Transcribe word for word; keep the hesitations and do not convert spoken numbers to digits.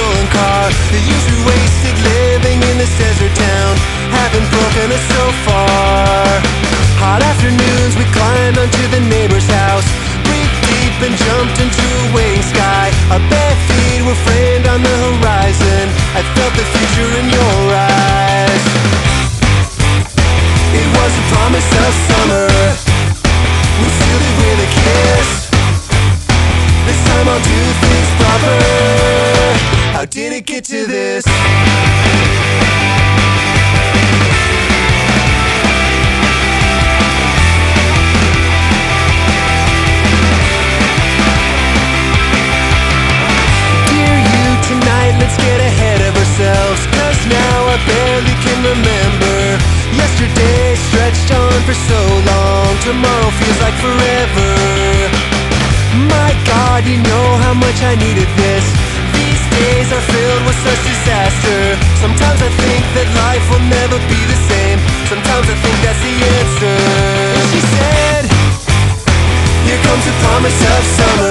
stolen car. The years we wasted living in this desert town haven't broken us so far. Hot afternoons we climbed onto the neighbor's house, breathed deep and jumped into a waiting sky. Our bare feet were framed on the horizon. I felt the future in your eyes. It was the promise of summer. We sealed it with a kiss. This time I'll do things proper. How did it get to this? Dear you, tonight let's get ahead of ourselves, 'cause now I barely can remember. Yesterday stretched on for so long, tomorrow feels like forever. My God, you know how much I needed this. These days are filled with such disaster. Sometimes I think that life will never be the same. Sometimes I think that's the answer. And she said, here comes the promise of summer.